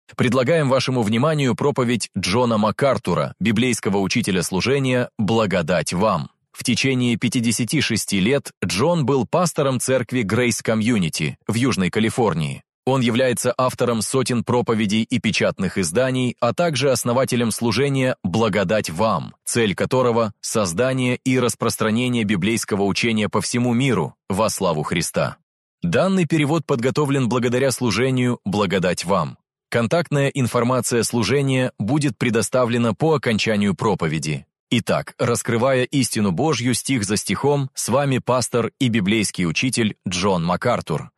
Предлагаем вашему вниманию проповедь Джона МакАртура, библейского учителя служения «Благодать вам». В течение 56 лет Джон был пастором церкви Grace Community в Южной Калифорнии. Он является автором сотен проповедей и печатных изданий, а также основателем служения «Благодать вам», цель которого – создание и распространение библейского учения по всему миру во славу Христа. Данный перевод подготовлен благодаря служению «Благодать вам». Контактная информация служения будет предоставлена по окончанию проповеди. Итак, раскрывая истину Божью стих за стихом, с вами пастор и библейский учитель Джон МакАртур.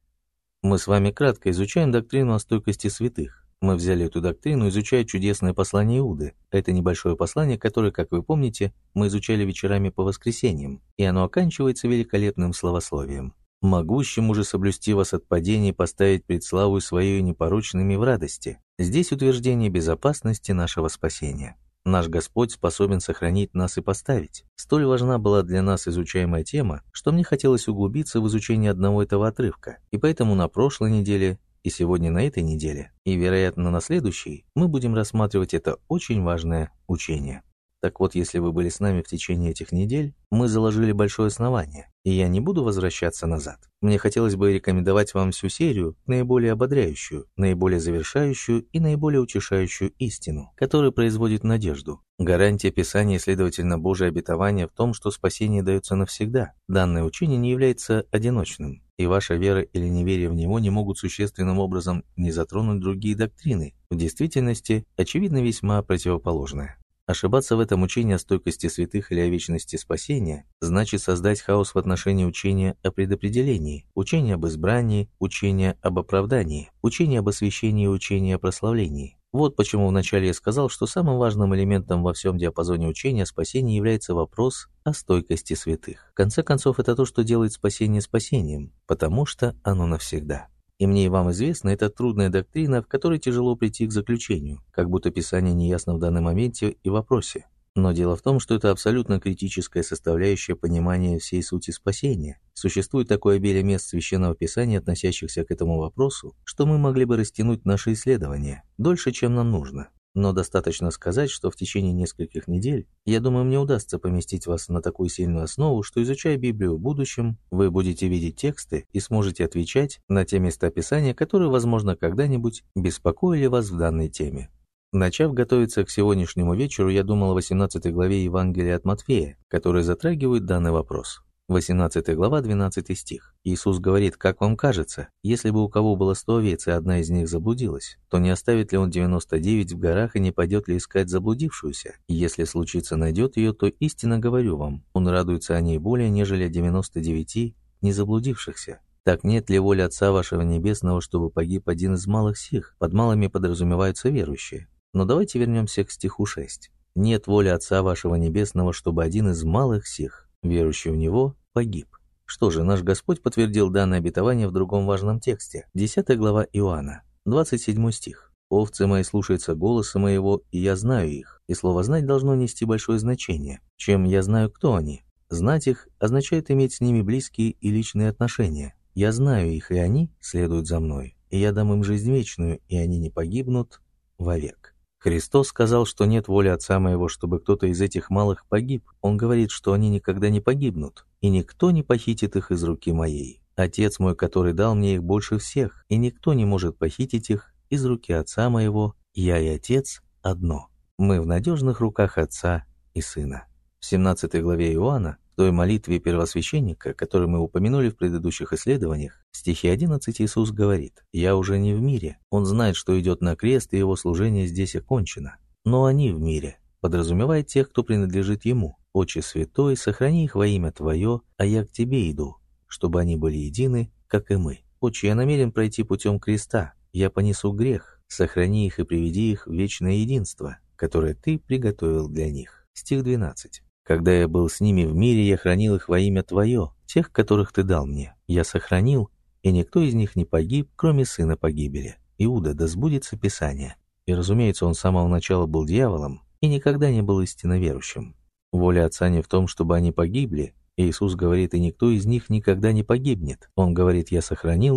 Мы с вами кратко изучаем доктрину о стойкости святых. Мы взяли эту доктрину, изучая чудесное послание Иуды. Это небольшое послание, которое, как вы помните, мы изучали вечерами по воскресеньям, и оно оканчивается великолепным словословием. «Могущему же соблюсти вас от падений и поставить пред славою своею непорочными в радости». Здесь утверждение безопасности нашего спасения. Наш Господь способен сохранить нас и поставить. Столь важна была для нас изучаемая тема, что мне хотелось углубиться в изучение одного этого отрывка. И поэтому на прошлой неделе, и сегодня на этой неделе, и, вероятно, на следующей, мы будем рассматривать это очень важное учение. Так вот, если вы были с нами в течение этих недель, мы заложили большое основание, и я не буду возвращаться назад. Мне хотелось бы рекомендовать вам всю серию, наиболее ободряющую, наиболее завершающую и наиболее утешающую истину, которая производит надежду. Гарантия Писания, следовательно, Божие обетование в том, что спасение дается навсегда. Данное учение не является одиночным, и ваша вера или неверие в него не могут существенным образом не затронуть другие доктрины. В действительности, очевидно, весьма противоположное. Ошибаться в этом учении о стойкости святых или о вечности спасения значит создать хаос в отношении учения о предопределении, учения об избрании, учения об оправдании, учения об освящении и учения о прославлении. Вот почему вначале я сказал, что самым важным элементом во всем диапазоне учения о спасении является вопрос о стойкости святых. В конце концов, это то, что делает спасение спасением, потому что оно навсегда. И мне и вам известно, это трудная доктрина, в которой тяжело прийти к заключению, как будто Писание неясно в данном моменте и вопросе. Но дело в том, что это абсолютно критическая составляющая понимания всей сути спасения. Существует такое обилие мест Священного Писания, относящихся к этому вопросу, что мы могли бы растянуть наши исследования дольше, чем нам нужно. Но достаточно сказать, что в течение нескольких недель, я думаю, мне удастся поместить вас на такую сильную основу, что, изучая Библию в будущем, вы будете видеть тексты и сможете отвечать на те места Писания, которые, возможно, когда-нибудь беспокоили вас в данной теме. Начав готовиться к сегодняшнему вечеру, я думал о 18 главе Евангелия от Матфея, которая затрагивает данный вопрос. 18 глава, 12 стих. Иисус говорит: «Как вам кажется, если бы у кого было 100 овец, и одна из них заблудилась, то не оставит ли он 99 в горах и не пойдет ли искать заблудившуюся? И если случится найдет ее, то истинно говорю вам, он радуется о ней более, нежели о 99 не заблудившихся. Так нет ли воли Отца вашего Небесного, чтобы погиб один из малых сих?» Под малыми подразумеваются верующие. Но давайте вернемся к стиху 6. «Нет воли Отца вашего Небесного, чтобы один из малых сих, верующий в Него, погиб». Что же, наш Господь подтвердил данное обетование в другом важном тексте. 10 глава Иоанна, 27 стих. «Овцы мои слушаются голоса моего, и я знаю их». И слово «знать» должно нести большое значение. Чем я знаю, кто они? Знать их означает иметь с ними близкие и личные отношения. Я знаю их, и они следуют за мной. И я дам им жизнь вечную, и они не погибнут вовек. Христос сказал, что нет воли Отца моего, чтобы кто-то из этих малых погиб. Он говорит, что они никогда не погибнут, и никто не похитит их из руки моей. Отец мой, который дал мне их больше всех, и никто не может похитить их из руки Отца моего. Я и Отец одно. Мы в надежных руках Отца и Сына. В 17 главе Иоанна, в той молитве первосвященника, которую мы упомянули в предыдущих исследованиях, в стихе 11 Иисус говорит: «Я уже не в мире». Он знает, что идет на крест, и его служение здесь окончено. Но они в мире. Подразумевает тех, кто принадлежит Ему. «Отче Святой, сохрани их во имя Твое, а я к Тебе иду, чтобы они были едины, как и мы. Отче, я намерен пройти путем креста. Я понесу грех. Сохрани их и приведи их в вечное единство, которое Ты приготовил для них». Стих 12. «Когда я был с ними в мире, я хранил их во имя Твое, тех, которых Ты дал мне. Я сохранил, и никто из них не погиб, кроме сына погибели. Иуда, да сбудется Писание». И, разумеется, он с самого начала был дьяволом и никогда не был истинно верующим. Воля Отца не в том, чтобы они погибли. Иисус говорит: «И никто из них никогда не погибнет». Он говорит: «Я сохранил их,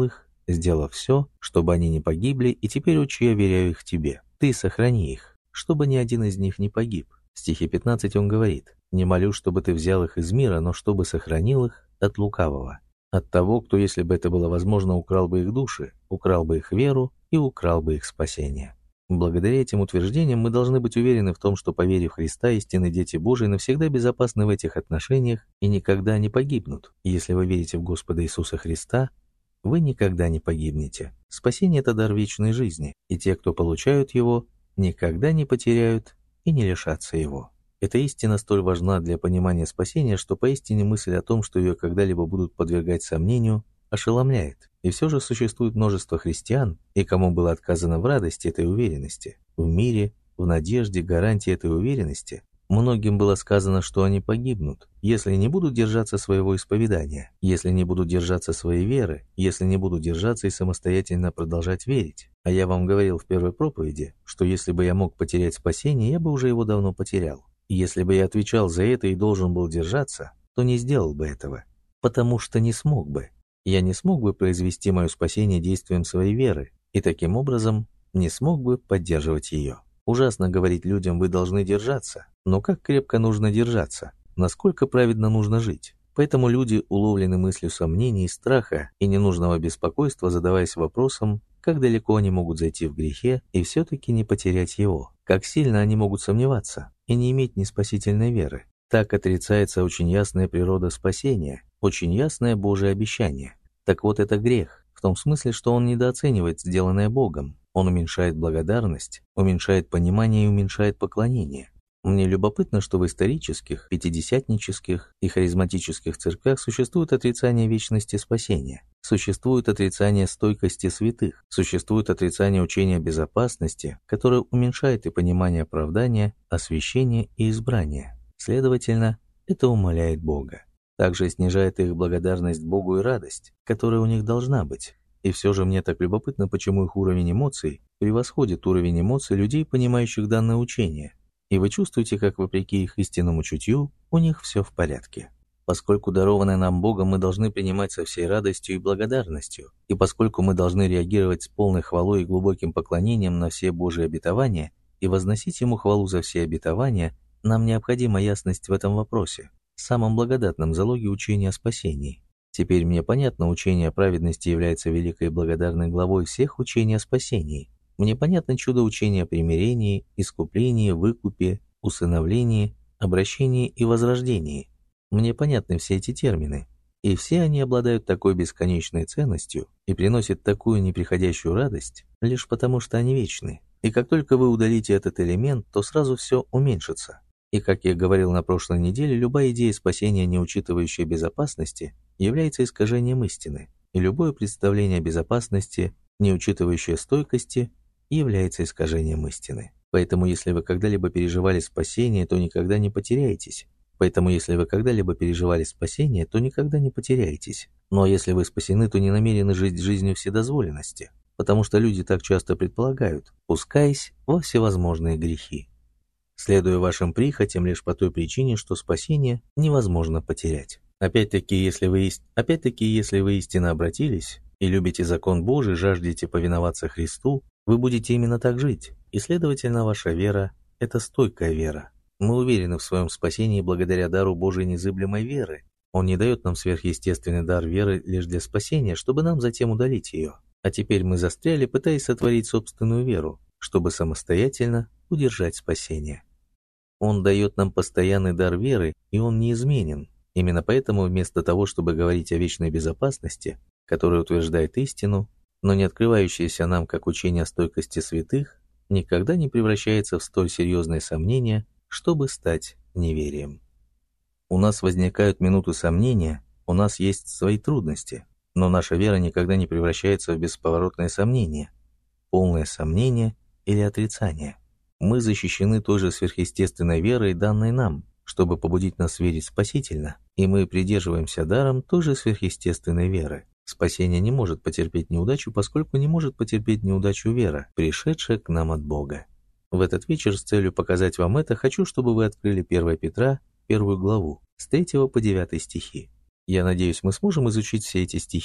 сделав все, чтобы они не погибли, и теперь, Отче, я веряю их Тебе. Ты сохрани их, чтобы ни один из них не погиб». В стихе 15 он говорит: «Не молю, чтобы Ты взял их из мира, но чтобы сохранил их от лукавого, от того, кто, если бы это было возможно, украл бы их души, украл бы их веру и украл бы их спасение». Благодаря этим утверждениям мы должны быть уверены в том, что, по вере в Христа, истинные дети Божии навсегда безопасны в этих отношениях и никогда не погибнут. Если вы верите в Господа Иисуса Христа, вы никогда не погибнете. Спасение – это дар вечной жизни, и те, кто получают его, никогда не потеряют и не лишатся его. Эта истина столь важна для понимания спасения, что поистине мысль о том, что ее когда-либо будут подвергать сомнению, ошеломляет. И все же существует множество христиан, и кому было отказано в радости этой уверенности, в мире, в надежде, гарантии этой уверенности. Многим было сказано, что они погибнут, если не будут держаться своего исповедания, если не будут держаться своей веры, если не будут держаться и самостоятельно продолжать верить. А я вам говорил в первой проповеди, что если бы я мог потерять спасение, я бы уже его давно потерял. И если бы я отвечал за это и должен был держаться, то не сделал бы этого, потому что не смог бы. Я не смог бы произвести мое спасение действием своей веры, и таким образом не смог бы поддерживать ее. Ужасно говорить людям: вы должны держаться, но как крепко нужно держаться, насколько праведно нужно жить. Поэтому люди уловлены мыслью сомнений, страха и ненужного беспокойства, задаваясь вопросом, как далеко они могут зайти в грехе и все-таки не потерять его, как сильно они могут сомневаться и не иметь ни спасительной веры. Так отрицается очень ясная природа спасения, очень ясное Божие обещание. Так вот, это грех, в том смысле, что он недооценивает сделанное Богом. Он уменьшает благодарность, уменьшает понимание и уменьшает поклонение. Мне любопытно, что в исторических, пятидесятнических и харизматических церквях существует отрицание вечности спасения, существует отрицание стойкости святых, существует отрицание учения безопасности, которое уменьшает и понимание оправдания, освящения и избрания. Следовательно, это умаляет Бога. Также снижает их благодарность Богу и радость, которая у них должна быть. И все же мне так любопытно, почему их уровень эмоций превосходит уровень эмоций людей, понимающих данное учение. И вы чувствуете, как вопреки их истинному чутью, у них все в порядке. Поскольку дарованное нам Богом мы должны принимать со всей радостью и благодарностью, и поскольку мы должны реагировать с полной хвалой и глубоким поклонением на все Божьи обетования и возносить Ему хвалу за все обетования, нам необходима ясность в этом вопросе, самом благодатном залоге учения о спасении. Теперь мне понятно, учение о праведности является великой и благодарной главой всех учений о спасении. Мне понятно чудо учения о примирении, искуплении, выкупе, усыновлении, обращении и возрождении. Мне понятны все эти термины, и все они обладают такой бесконечной ценностью и приносят такую неприходящую радость, лишь потому что они вечны. И как только вы удалите этот элемент, то сразу все уменьшится. И, как я говорил на прошлой неделе, любая идея спасения, не учитывающая безопасности, является искажением истины, и любое представление о безопасности, не учитывающее стойкости, является искажением истины. Поэтому, если вы когда-либо переживали спасение, то никогда не потеряетесь. Но если вы спасены, то не намерены жить жизнью вседозволенности, потому что люди так часто предполагают, пускаясь во всевозможные грехи, следуя вашим прихотям лишь по той причине, что спасение невозможно потерять. Опять-таки, если вы истинно обратились и любите закон Божий, жаждете повиноваться Христу, вы будете именно так жить, и, следовательно, ваша вера – это стойкая вера. Мы уверены в своем спасении благодаря дару Божией незыблемой веры. Он не дает нам сверхъестественный дар веры лишь для спасения, чтобы нам затем удалить ее. А теперь мы застряли, пытаясь сотворить собственную веру, чтобы самостоятельно удержать спасение. Он дает нам постоянный дар веры, и он неизменен. Именно поэтому вместо того, чтобы говорить о вечной безопасности, которая утверждает истину, но не открывающаяся нам как учение о стойкости святых, никогда не превращается в столь серьезные сомнения, чтобы стать неверием. У нас возникают минуты сомнения, у нас есть свои трудности, но наша вера никогда не превращается в бесповоротное сомнение, полное сомнение или отрицание. Мы защищены той же сверхъестественной верой, данной нам, чтобы побудить нас верить спасительно, и мы придерживаемся даром той же сверхъестественной веры. Спасение не может потерпеть неудачу, поскольку не может потерпеть неудачу вера, пришедшая к нам от Бога. В этот вечер с целью показать вам это, хочу, чтобы вы открыли 1 Петра, 1 главу, с 3 по 9 стихи. Я надеюсь, мы сможем изучить все эти стихи.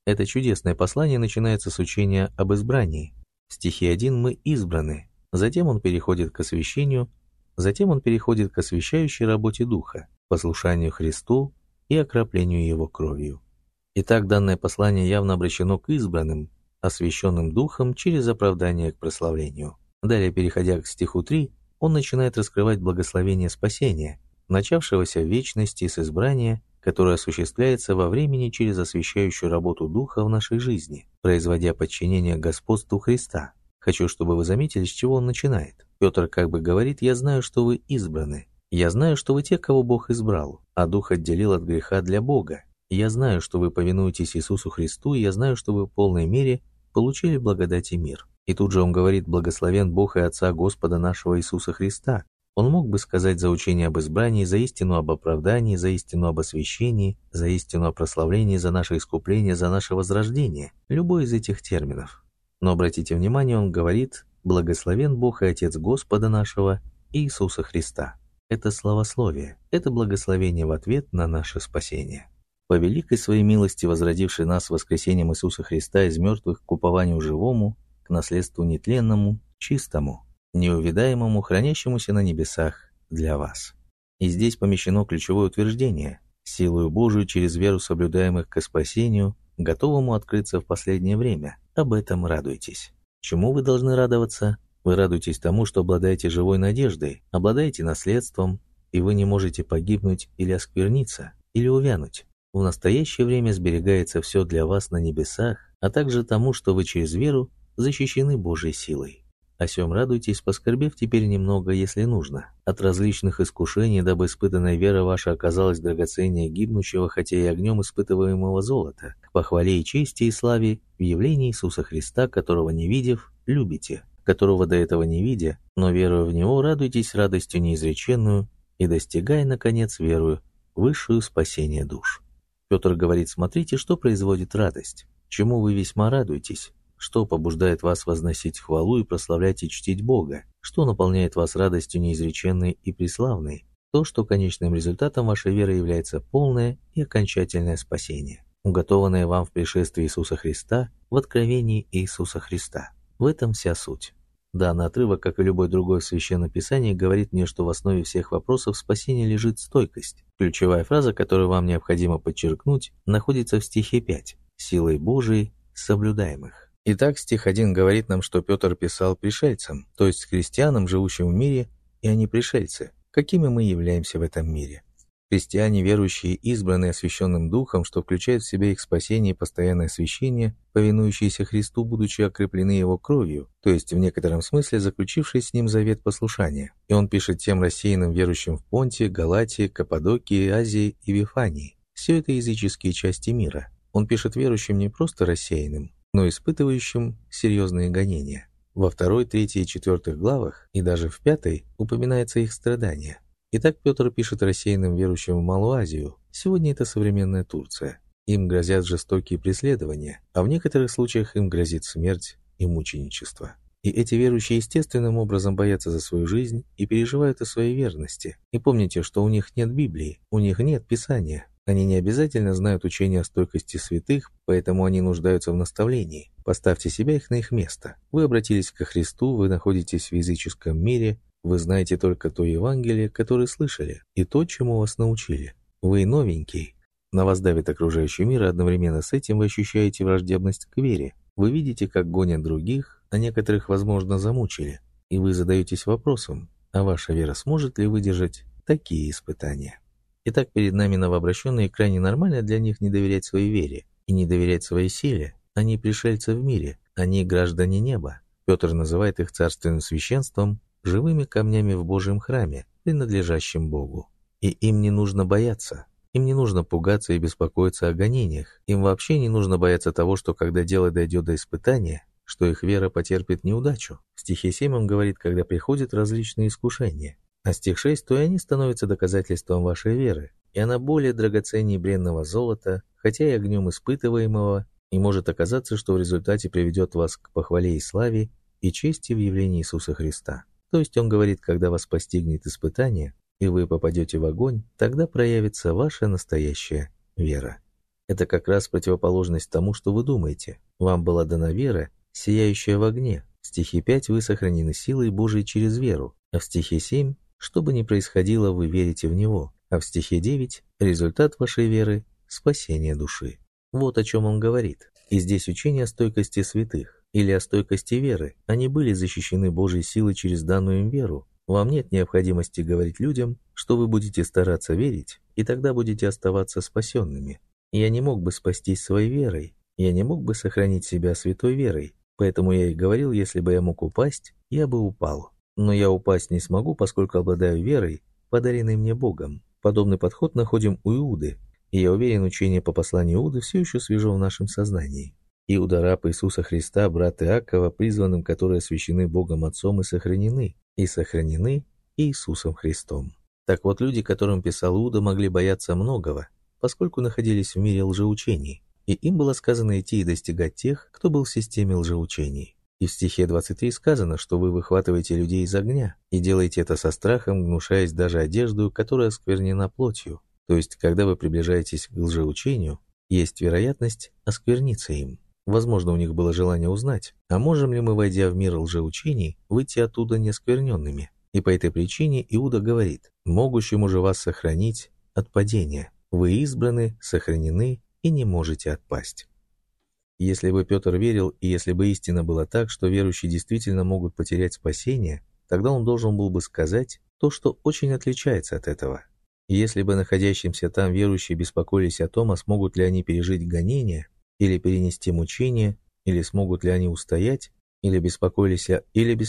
Это чудесное послание начинается с учения об избрании. В стихе 1 мы избраны, затем он переходит к освящению, затем он переходит к освящающей работе Духа, послушанию Христу и окроплению Его кровью. Итак, данное послание явно обращено к избранным, освященным Духом через оправдание к прославлению. Далее, переходя к стиху 3, он начинает раскрывать благословение спасения, начавшегося в вечности с избрания, которое осуществляется во времени через освящающую работу Духа в нашей жизни, производя подчинение господству Христа. Хочу, чтобы вы заметили, с чего он начинает. Петр как бы говорит: «Я знаю, что вы избраны. Я знаю, что вы те, кого Бог избрал, а Дух отделил от греха для Бога. Я знаю, что вы повинуетесь Иисусу Христу, и я знаю, что вы в полной мере получили благодать и мир». И тут же он говорит: «Благословен Бог и Отца Господа нашего Иисуса Христа». Он мог бы сказать за учение об избрании, за истину об оправдании, за истину об освящении, за истину о прославлении, за наше искупление, за наше возрождение, любой из этих терминов. Но обратите внимание, он говорит: «Благословен Бог и Отец Господа нашего Иисуса Христа». Это славословие, это благословение в ответ на наше спасение. По великой своей милости, возродивший нас воскресением Иисуса Христа из мертвых к упованию живому, к наследству нетленному, чистому, неувидаемому, хранящемуся на небесах для вас. И здесь помещено ключевое утверждение: силою Божию через веру соблюдаемых ко спасению, готовому открыться в последнее время. Об этом радуйтесь. Чему вы должны радоваться? Вы радуетесь тому, что обладаете живой надеждой, обладаете наследством, и вы не можете погибнуть или оскверниться, или увянуть. В настоящее время сберегается все для вас на небесах, а также тому, что вы через веру защищены Божьей силой. О сем радуйтесь, поскорбев теперь немного, если нужно, от различных искушений, дабы испытанная вера ваша оказалась драгоценнее гибнущего, хотя и огнем испытываемого золота, к похвале и чести и славе в явлении Иисуса Христа, которого не видев, любите, которого до этого не видя, но веруя в Него, радуйтесь радостью неизреченную и достигая, наконец, верою, высшую спасение душ. Петр говорит: смотрите, что производит радость, чему вы весьма радуетесь, что побуждает вас возносить хвалу и прославлять и чтить Бога, что наполняет вас радостью неизреченной и преславной, то, что конечным результатом вашей веры является полное и окончательное спасение, уготованное вам в пришествии Иисуса Христа, в откровении Иисуса Христа. В этом вся суть. Данный отрывок, как и любой другой в Священном Писании, говорит мне, что в основе всех вопросов спасения лежит стойкость. Ключевая фраза, которую вам необходимо подчеркнуть, находится в стихе 5: «Силой Божией соблюдаемых». Итак, стих 1 говорит нам, что Петр писал пришельцам, то есть христианам, живущим в мире, и они пришельцы. Какими мы являемся в этом мире? Христиане, верующие, избранные освященным Духом, что включает в себя их спасение и постоянное освящение, повинующиеся Христу, будучи окреплены Его кровью, то есть в некотором смысле заключившие с Ним завет послушания. И он пишет тем рассеянным верующим в Понте, Галатии, Каппадокии, Азии и Вифании. Все это языческие части мира. Он пишет верующим не просто рассеянным, но испытывающим серьезные гонения. Во 2, 3 и 4 главах, и даже в 5 упоминается их страдания. Итак, Петр пишет рассеянным верующим в Малую Азию. Сегодня это современная Турция. Им грозят жестокие преследования, а в некоторых случаях им грозит смерть и мученичество. И эти верующие естественным образом боятся за свою жизнь и переживают о своей верности. И помните, что у них нет Библии, у них нет Писания. Они не обязательно знают учение о стойкости святых, поэтому они нуждаются в наставлении. Поставьте себя на их место. Вы обратились ко Христу, вы находитесь в языческом мире, вы знаете только то Евангелие, которое слышали, и то, чему вас научили. Вы новенький. На вас давит окружающий мир, и одновременно с этим вы ощущаете враждебность к вере. Вы видите, как гонят других, а некоторых, возможно, замучили. И вы задаетесь вопросом, а ваша вера сможет ли выдержать такие испытания? Итак, перед нами новообращенные, крайне нормально для них не доверять своей вере и не доверять своей силе. Они пришельцы в мире, они граждане неба. Петр называет их царственным священством, живыми камнями в Божьем храме, принадлежащим Богу. И им не нужно бояться. Им не нужно пугаться и беспокоиться о гонениях. Им вообще не нужно бояться того, что когда дело дойдет до испытания, что их вера потерпит неудачу. В стихе 7 он говорит, когда приходят различные искушения. А стих 6, то и они становятся доказательством вашей веры, и она более драгоценнее бренного золота, хотя и огнем испытываемого, и может оказаться, что в результате приведет вас к похвале и славе и чести в явлении Иисуса Христа. То есть он говорит, когда вас постигнет испытание, и вы попадете в огонь, тогда проявится ваша настоящая вера. Это как раз противоположность тому, что вы думаете. Вам была дана вера, сияющая в огне. В стихе 5 вы сохранены силой Божией через веру, а в стихе 7, что бы ни происходило, вы верите в Него, а в стихе 9 результат вашей веры – спасение души. Вот о чем он говорит. И здесь учение о стойкости святых, или о стойкости веры. Они были защищены Божьей силой через данную им веру. Вам нет необходимости говорить людям, что вы будете стараться верить, и тогда будете оставаться спасенными. Я не мог бы спастись своей верой, я не мог бы сохранить себя святой верой, поэтому я и говорил, если бы я мог упасть, я бы упал. Но я упасть не смогу, поскольку обладаю верой, подаренной мне Богом. Подобный подход находим у Иуды, и я уверен, учение по посланию Иуды все еще свежо в нашем сознании. Иуда, раб Иисуса Христа, брат Иакова, призванным, которые освящены Богом Отцом и сохранены Иисусом Христом. Так вот, люди, которым писал Иуда, могли бояться многого, поскольку находились в мире лжеучений, и им было сказано идти и достигать тех, кто был в системе лжеучений. И в стихе 23 сказано, что вы выхватываете людей из огня, и делаете это со страхом, гнушаясь даже одежду, которая осквернена плотью. То есть, когда вы приближаетесь к лжеучению, есть вероятность оскверниться им. Возможно, у них было желание узнать, а можем ли мы, войдя в мир лжеучений, выйти оттуда неоскверненными. И по этой причине Иуда говорит: «Могущему же вас сохранить от падения. Вы избраны, сохранены и не можете отпасть». Если бы Петр верил, и если бы истина была так, что верующие действительно могут потерять спасение, тогда он должен был бы сказать то, что очень отличается от этого. Если бы находящимся там верующие беспокоились о том, а смогут ли они пережить гонения, или перенести мучения, или смогут ли они устоять, беспокойся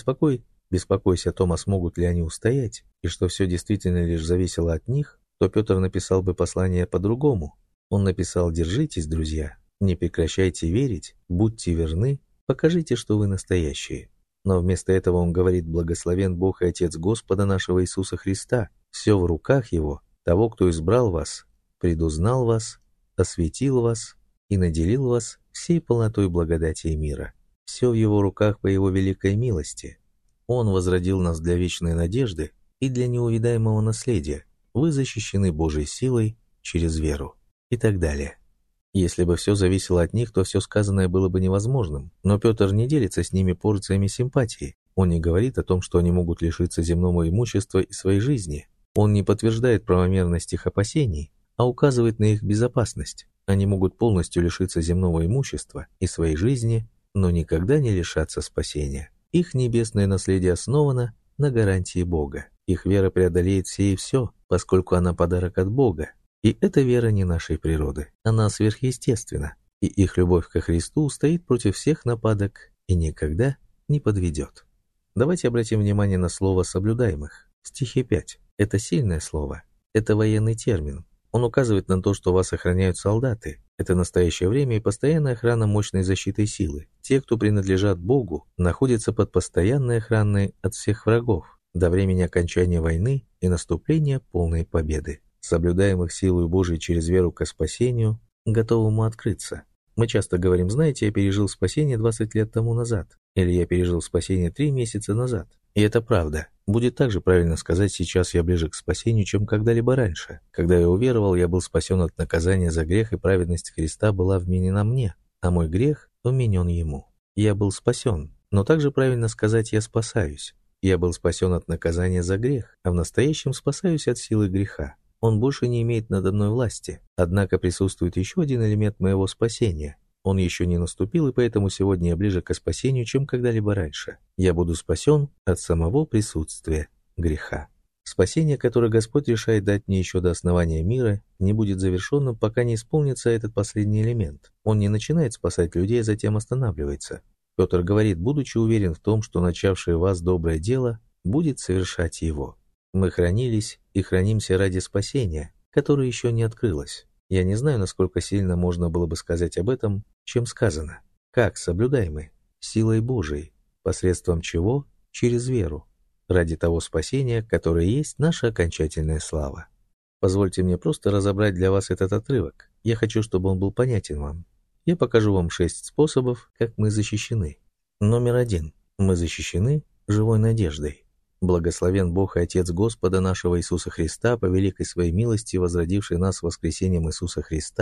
о том, а смогут ли они устоять, и что все действительно лишь зависело от них, то Петр написал бы послание по-другому. Он написал: «Держитесь, друзья, не прекращайте верить, будьте верны, покажите, что вы настоящие». Но вместо этого он говорит: «Благословен Бог и Отец Господа нашего Иисуса Христа, все в руках Его, того, кто избрал вас, предузнал вас, осветил вас и наделил вас всей полнотой благодати и мира. Все в Его руках по Его великой милости. Он возродил нас для вечной надежды и для неувидаемого наследия. Вы защищены Божьей силой через веру». И так далее. Если бы все зависело от них, то все сказанное было бы невозможным. Но Петр не делится с ними порциями симпатии. Он не говорит о том, что они могут лишиться земного имущества и своей жизни. Он не подтверждает правомерность их опасений, а указывает на их безопасность. Они могут полностью лишиться земного имущества и своей жизни, но никогда не лишаться спасения. Их небесное наследие основано на гарантии Бога. Их вера преодолеет все и все, поскольку она подарок от Бога. И эта вера не нашей природы, она сверхъестественна, и их любовь ко Христу стоит против всех нападок и никогда не подведет. Давайте обратим внимание на слово «соблюдаемых». В стихе 5. Это сильное слово, это военный термин. Он указывает на то, что вас охраняют солдаты. Это настоящее время и постоянная охрана мощной защитой силы. Те, кто принадлежат Богу, находятся под постоянной охраной от всех врагов до времени окончания войны и наступления полной победы. Соблюдаемых силою Божией через веру ко спасению, готовому открыться. Мы часто говорим: знаете, я пережил спасение 20 лет тому назад, или я пережил спасение 3 месяца назад. И это правда. Будет также правильно сказать: сейчас я ближе к спасению, чем когда-либо раньше. Когда я уверовал, я был спасен от наказания за грех, и праведность Христа была вменена мне, а мой грех вменен Ему. Я был спасен, но также правильно сказать: я спасаюсь. Я был спасен от наказания за грех, а в настоящем спасаюсь от силы греха. Он больше не имеет надо мной власти. Однако присутствует еще один элемент моего спасения. Он еще не наступил, и поэтому сегодня я ближе к спасению, чем когда-либо раньше. Я буду спасен от самого присутствия греха. Спасение, которое Господь решает дать мне еще до основания мира, не будет завершенным, пока не исполнится этот последний элемент. Он не начинает спасать людей, а затем останавливается. Петр говорит: будучи уверен в том, что начавший в вас доброе дело будет совершать его. Мы хранились и хранимся ради спасения, которое еще не открылось. Я не знаю, насколько сильно можно было бы сказать об этом, чем сказано. Как соблюдаемы? Силой Божией, посредством чего? Через веру, ради того спасения, которое есть наша окончательная слава. Позвольте мне просто разобрать для вас этот отрывок. Я хочу, чтобы он был понятен вам. Я покажу вам 6 способов, как мы защищены. Номер 1. Мы защищены живой надеждой. Благословен Бог и Отец Господа нашего Иисуса Христа, по великой своей милости, возродивший нас воскресением Иисуса Христа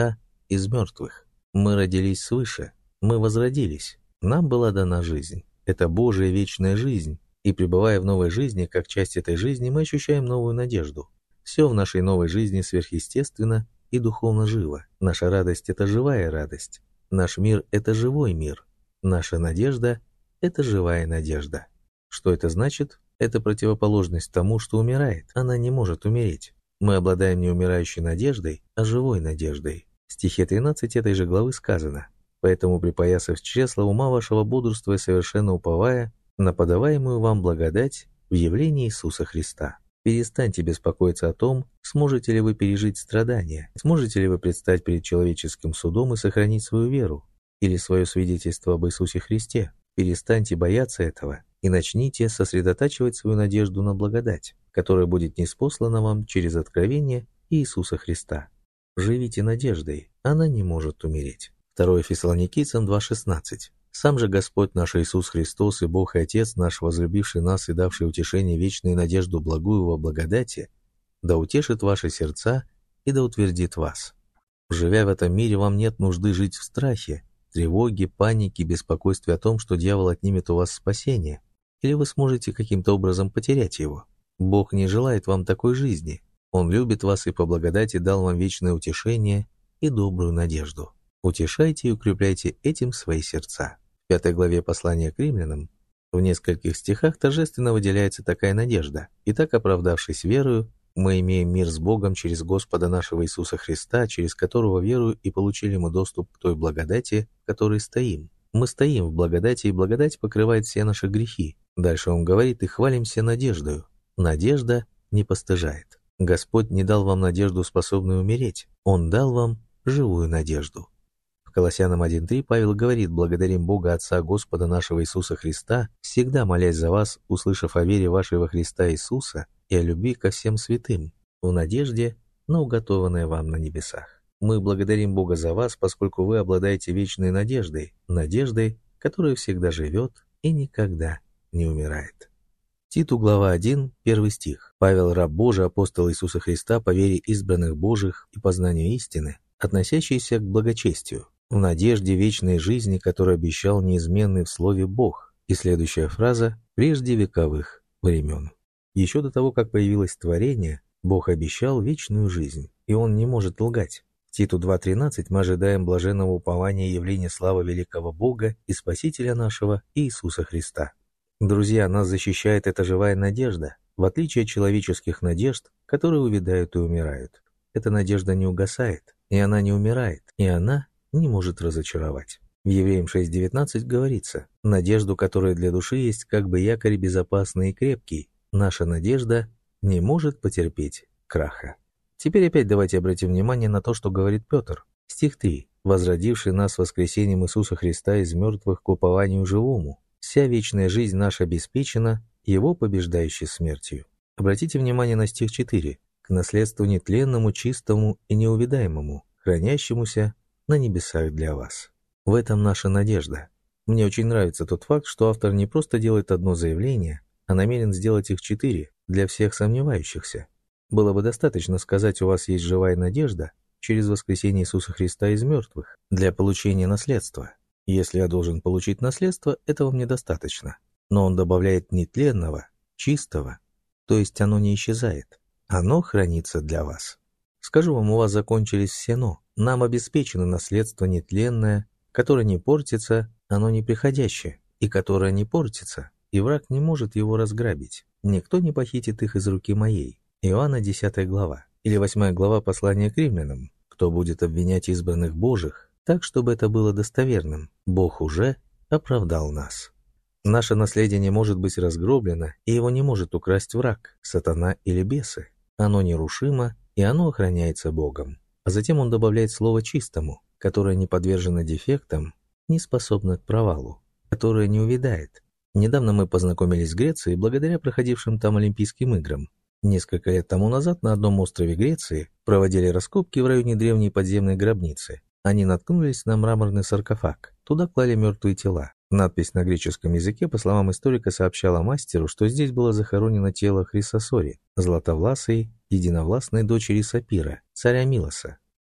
из мертвых. Мы родились свыше, мы возродились, нам была дана жизнь. Это Божия вечная жизнь, и пребывая в новой жизни, как часть этой жизни, мы ощущаем новую надежду. Все в нашей новой жизни сверхъестественно и духовно живо. Наша радость – это живая радость. Наш мир – это живой мир. Наша надежда – это живая надежда. Что это значит? Это противоположность тому, что умирает. Она не может умереть. Мы обладаем не умирающей надеждой, а живой надеждой. В стихе 13 этой же главы сказано: «Поэтому, припоясав чресла ума вашего, бодрствуя, совершенно уповая на подаваемую вам благодать в явлении Иисуса Христа». Перестаньте беспокоиться о том, сможете ли вы пережить страдания, сможете ли вы предстать перед человеческим судом и сохранить свою веру или свое свидетельство об Иисусе Христе. Перестаньте бояться этого и начните сосредотачивать свою надежду на благодать, которая будет ниспослана вам через откровение Иисуса Христа. Живите надеждой, она не может умереть. 2 Фессалоникийцам 2:16. «Сам же Господь наш Иисус Христос и Бог и Отец наш, возлюбивший нас и давший утешение вечную и надежду благую во благодати, да утешит ваши сердца и да утвердит вас». Живя в этом мире, вам нет нужды жить в страхе, тревоге, панике, беспокойстве о том, что дьявол отнимет у вас спасение, или вы сможете каким-то образом потерять его. Бог не желает вам такой жизни. Он любит вас и по благодати дал вам вечное утешение и добрую надежду. Утешайте и укрепляйте этим свои сердца. В 5 главе послания к римлянам в нескольких стихах торжественно выделяется такая надежда. «Итак, оправдавшись верою, мы имеем мир с Богом через Господа нашего Иисуса Христа, через которого верою и получили мы доступ к той благодати, в которой стоим». Мы стоим в благодати, и благодать покрывает все наши грехи. Дальше он говорит: «И хвалимся надеждою». Надежда не постыжает. Господь не дал вам надежду, способную умереть. Он дал вам живую надежду. Колоссянам 1:3 Павел говорит: «Благодарим Бога Отца Господа нашего Иисуса Христа, всегда молясь за вас, услышав о вере вашей во Христа Иисуса и о любви ко всем святым, в надежде на уготованное вам на небесах». Мы благодарим Бога за вас, поскольку вы обладаете вечной надеждой, надеждой, которая всегда живет и никогда не умирает. Титу, глава 1, 1 стих. Павел, раб Божий, апостол Иисуса Христа, по вере избранных Божьих и познанию истины, относящийся к благочестию, в надежде вечной жизни, которую обещал неизменный в слове Бог. И следующая фраза: «прежде вековых времен». Еще до того, как появилось творение, Бог обещал вечную жизнь, и Он не может лгать. В Титу 2:13 мы ожидаем блаженного упования и явления славы великого Бога и Спасителя нашего Иисуса Христа. Друзья, нас защищает эта живая надежда, в отличие от человеческих надежд, которые увядают и умирают. Эта надежда не угасает, и она не умирает, и она не может разочаровать. В Евреям 6:19 говорится: «Надежду, которая для души есть как бы якорь безопасный и крепкий, наша надежда не может потерпеть краха». Теперь опять давайте обратим внимание на то, что говорит Петр. Стих 3. «Возродивший нас воскресением Иисуса Христа из мертвых к упованию живому, вся вечная жизнь наша обеспечена Его побеждающей смертью». Обратите внимание на стих 4. «К наследству нетленному, чистому и неувядаемому, хранящемуся на небесах для вас». В этом наша надежда. Мне очень нравится тот факт, что автор не просто делает одно заявление, а намерен сделать их 4 для всех сомневающихся. Было бы достаточно сказать: у вас есть живая надежда через воскресение Иисуса Христа из мертвых для получения наследства. Если я должен получить наследство, этого мне достаточно. Но он добавляет нетленного, чистого, то есть оно не исчезает. Оно хранится для вас. Скажу вам, у вас закончились все «но». Нам обеспечено наследство нетленное, которое не портится, оно неприходящее, и которое не портится, и враг не может его разграбить. Никто не похитит их из руки моей. Иоанна 10 глава, или 8 глава послания к римлянам. Кто будет обвинять избранных Божьих, так, чтобы это было достоверным? Бог уже оправдал нас. Наше наследие не может быть разгроблено, и его не может украсть враг, сатана или бесы. Оно нерушимо, и оно охраняется Богом. А затем он добавляет слово «чистому», которое не подвержено дефектам, не способно к провалу, которое не увядает. Недавно мы познакомились с Грецией благодаря проходившим там Олимпийским играм. Несколько лет тому назад на одном острове Греции проводили раскопки в районе древней подземной гробницы. Они наткнулись на мраморный саркофаг. Туда клали мертвые тела. Надпись на греческом языке, по словам историка, сообщала мастеру, что здесь было захоронено тело Хрисосори, златовласой, единовластной дочери Сапира, царя Милоса.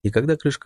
И когда крышка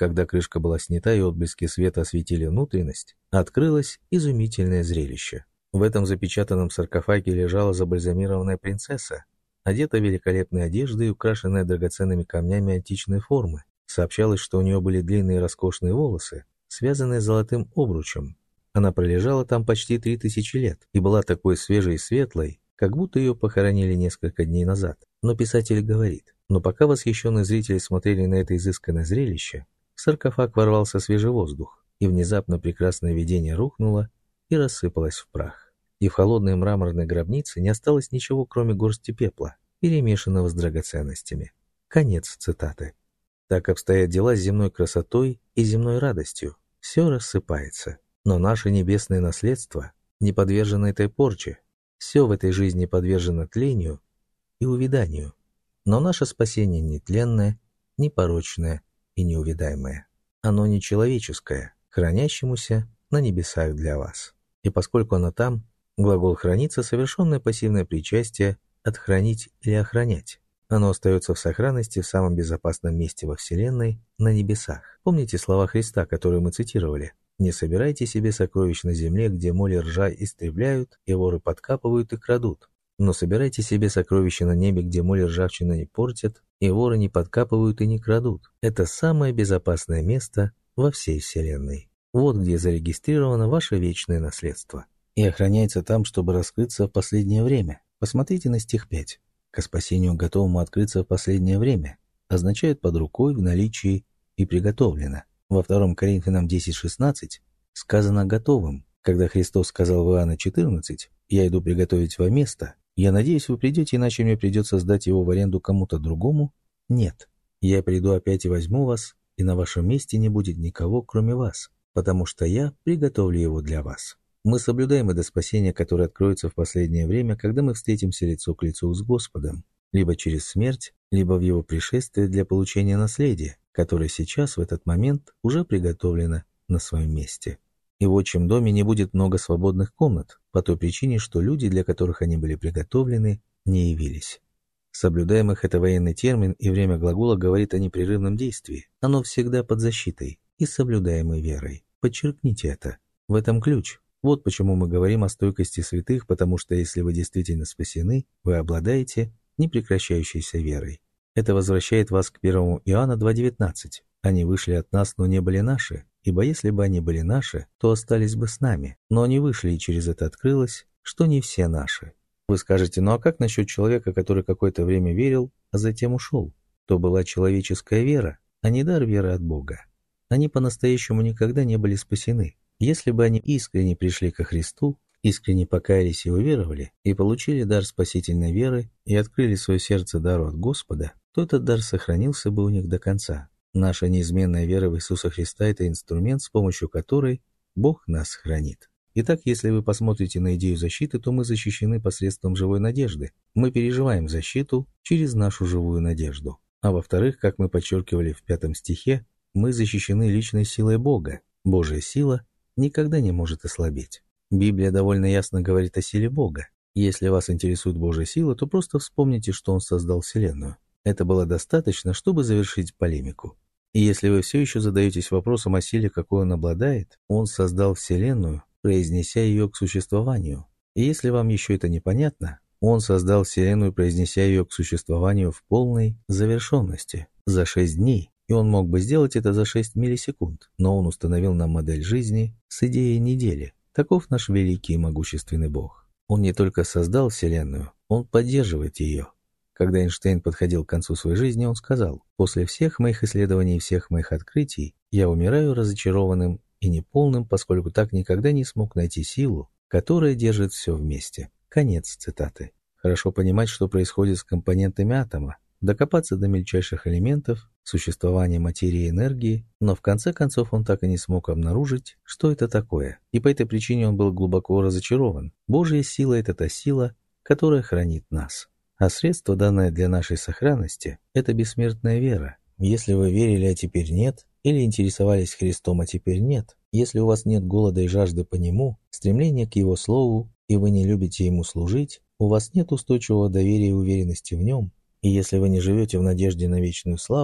была снята и отблески света осветили внутренность, открылось изумительное зрелище. В этом запечатанном саркофаге лежала забальзамированная принцесса, одетая в великолепные одежды и украшенная драгоценными камнями античной формы. Сообщалось, что у нее были длинные роскошные волосы, связанные золотым обручем. Она пролежала там почти 3000 лет и была такой свежей и светлой, как будто ее похоронили несколько дней назад. Но писатель говорит: но пока восхищенные зрители смотрели на это изысканное зрелище, в саркофаг ворвался свежий воздух, и внезапно прекрасное видение рухнуло и рассыпалось в прах. И в холодной мраморной гробнице не осталось ничего, кроме горсти пепла, перемешанного с драгоценностями. Конец цитаты. Так обстоят дела с земной красотой и земной радостью. Все рассыпается, но наше небесное наследство не подвержено этой порче. Все в этой жизни подвержено тлению и увяданию. Но наше спасение нетленное, непорочное и неувядаемое. Оно не человеческое, хранящемуся на небесах для вас. И поскольку оно там, глагол «хранится» — совершенное пассивное причастие от «хранить» или «охранять». Оно остается в сохранности в самом безопасном месте во Вселенной, на небесах. Помните слова Христа, которые мы цитировали? «Не собирайте себе сокровищ на земле, где моль и ржа истребляют, и воры подкапывают и крадут. Но собирайте себе сокровища на небе, где моль и ржавчина не портят, и воры не подкапывают и не крадут». Это самое безопасное место во всей Вселенной. Вот где зарегистрировано ваше вечное наследство. И охраняется там, чтобы раскрыться в последнее время. Посмотрите на стих 5. «Ко спасению готовому открыться в последнее время» означает «под рукой, в наличии и приготовлено». Во 2 Коринфянам 10:16 сказано «готовым». Когда Христос сказал в Иоанна 14: «Я иду приготовить вам место, я надеюсь, вы придете, иначе мне придется сдать его в аренду кому-то другому». Нет. «Я приду опять и возьму вас, и на вашем месте не будет никого, кроме вас, потому что я приготовлю его для вас». Мы соблюдаем это спасение, которое откроется в последнее время, когда мы встретимся лицо к лицу с Господом, либо через смерть, либо в его пришествии для получения наследия, которое сейчас, в этот момент, уже приготовлено на своем месте. И в отчим доме не будет много свободных комнат, по той причине, что люди, для которых они были приготовлены, не явились. Соблюдаемых — это военный термин, и время глагола говорит о непрерывном действии. Оно всегда под защитой и соблюдаемой верой. Подчеркните это. В этом ключ. Вот почему мы говорим о стойкости святых, потому что если вы действительно спасены, вы обладаете непрекращающейся верой. Это возвращает вас к 1 Иоанна 2:19. «Они вышли от нас, но не были наши, ибо если бы они были наши, то остались бы с нами. Но они вышли, и через это открылось, что не все наши». Вы скажете: ну а как насчет человека, который какое-то время верил, а затем ушел? То была человеческая вера, а не дар веры от Бога. Они по-настоящему никогда не были спасены. Если бы они искренне пришли ко Христу, искренне покаялись и уверовали, и получили дар спасительной веры, и открыли свое сердце дару от Господа, то этот дар сохранился бы у них до конца. Наша неизменная вера в Иисуса Христа – это инструмент, с помощью которой Бог нас хранит. Итак, если вы посмотрите на идею защиты, то мы защищены посредством живой надежды. Мы переживаем защиту через нашу живую надежду. А во-вторых, как мы подчеркивали в 5 стихе, мы защищены личной силой Бога. Божья сила никогда не может ослабеть. Библия довольно ясно говорит о силе Бога. Если вас интересует Божья сила, то просто вспомните, что Он создал Вселенную. Это было достаточно, чтобы завершить полемику. И если вы все еще задаетесь вопросом о силе, какой Он обладает, Он создал Вселенную, произнеся ее к существованию. И если вам еще это непонятно, Он создал Вселенную, произнеся ее к существованию в полной завершенности, за 6 дней. И Он мог бы сделать это за 6 миллисекунд, но Он установил нам модель жизни с идеей недели. Таков наш великий и могущественный Бог. Он не только создал Вселенную, Он поддерживает ее. Когда Эйнштейн подходил к концу своей жизни, он сказал: «После всех моих исследований и всех моих открытий я умираю разочарованным и неполным, поскольку так никогда не смог найти силу, которая держит все вместе». Конец цитаты. Хорошо понимать, что происходит с компонентами атома, докопаться до мельчайших элементов, существования материи и энергии, но в конце концов он так и не смог обнаружить, что это такое, и по этой причине он был глубоко разочарован. Божья сила – это та сила, которая хранит нас. А средство, данное для нашей сохранности, это бессмертная вера. Если вы верили, а теперь нет, или интересовались Христом, а теперь нет, если у вас нет голода и жажды по Нему, стремления к Его Слову, и вы не любите Ему служить, у вас нет устойчивого доверия и уверенности в Нем, и если вы не живете в надежде на вечную славу,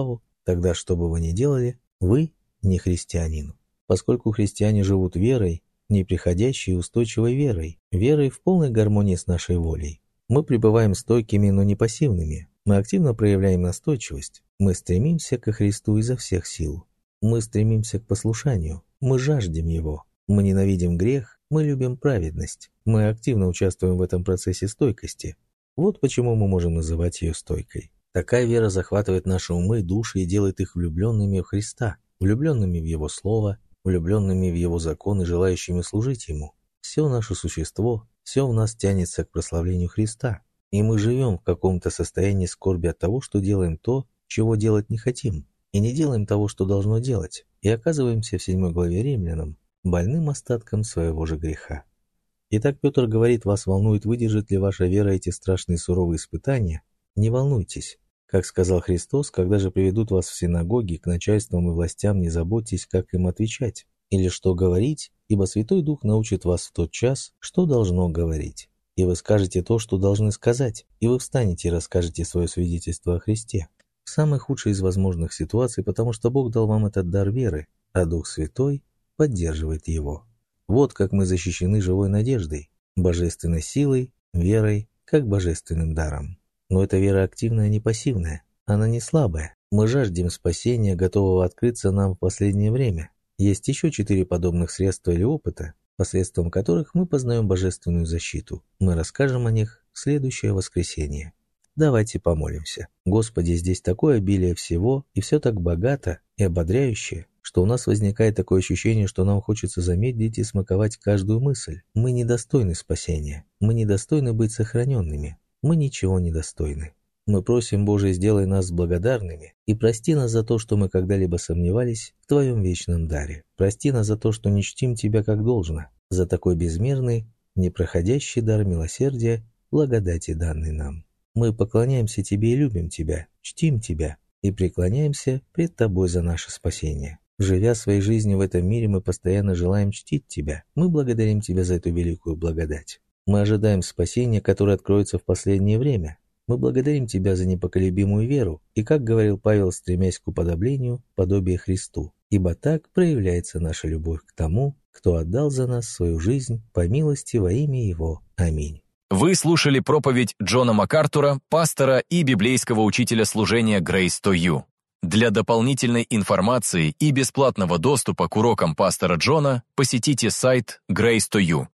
тогда что бы вы ни делали, вы не христианин. Поскольку христиане живут верой, неприходящей и устойчивой верой, верой в полной гармонии с нашей волей. Мы пребываем стойкими, но не пассивными. Мы активно проявляем настойчивость. Мы стремимся ко Христу изо всех сил. Мы стремимся к послушанию. Мы жаждем Его. Мы ненавидим грех. Мы любим праведность. Мы активно участвуем в этом процессе стойкости. Вот почему мы можем называть ее стойкой. Такая вера захватывает наши умы, души и делает их влюбленными в Христа, влюбленными в Его Слово, влюбленными в Его закон и желающими служить Ему. Все наше существо, все в нас тянется к прославлению Христа, и мы живем в каком-то состоянии скорби от того, что делаем то, чего делать не хотим, и не делаем того, что должно делать, и оказываемся в 7 главе Римлянам больным остатком своего же греха. Итак, Петр говорит, вас волнует, выдержит ли ваша вера эти страшные суровые испытания? Не волнуйтесь. Как сказал Христос, когда же приведут вас в синагоги, к начальствам и властям, не заботьтесь, как им отвечать, или что говорить, ибо Святой Дух научит вас в тот час, что должно говорить. И вы скажете то, что должны сказать, и вы встанете и расскажете свое свидетельство о Христе. В самой худшей из возможных ситуаций, потому что Бог дал вам этот дар веры, а Дух Святой поддерживает его. Вот как мы защищены живой надеждой, божественной силой, верой, как божественным даром. Но эта вера активная, а не пассивная. Она не слабая. Мы жаждем спасения, готового открыться нам в последнее время. Есть еще 4 подобных средства или опыта, посредством которых мы познаем божественную защиту. Мы расскажем о них в следующее воскресенье. Давайте помолимся. Господи, здесь такое обилие всего, и все так богато и ободряюще, что у нас возникает такое ощущение, что нам хочется замедлить и смаковать каждую мысль. Мы недостойны спасения. Мы недостойны быть сохраненными. Мы ничего не достойны. Мы просим, Боже, сделай нас благодарными и прости нас за то, что мы когда-либо сомневались в Твоем вечном даре. Прости нас за то, что не чтим Тебя как должно, за такой безмерный, непроходящий дар милосердия, благодати, данный нам. Мы поклоняемся Тебе и любим Тебя, чтим Тебя и преклоняемся пред Тобой за наше спасение. Живя своей жизнью в этом мире, мы постоянно желаем чтить Тебя. Мы благодарим Тебя за эту великую благодать. Мы ожидаем спасения, которое откроется в последнее время. Мы благодарим Тебя за непоколебимую веру, и, как говорил Павел, стремясь к уподоблению, подобие Христу, ибо так проявляется наша любовь к тому, кто отдал за нас свою жизнь по милости во имя Его. Аминь. Вы слушали проповедь Джона МакАртура, пастора и библейского учителя служения Grace to You. Для дополнительной информации и бесплатного доступа к урокам пастора Джона посетите сайт Grace to You.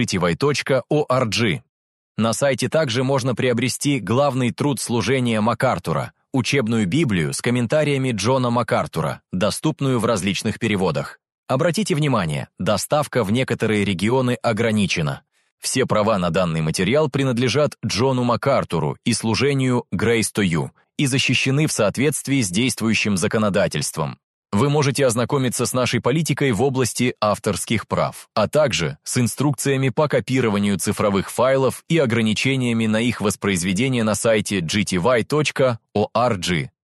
gty.org. На сайте также можно приобрести главный труд служения МакАртура, учебную Библию с комментариями Джона МакАртура, доступную в различных переводах. Обратите внимание, доставка в некоторые регионы ограничена. Все права на данный материал принадлежат Джону МакАртуру и служению Grace to You и защищены в соответствии с действующим законодательством. Вы можете ознакомиться с нашей политикой в области авторских прав, а также с инструкциями по копированию цифровых файлов и ограничениями на их воспроизведение на сайте gty.org.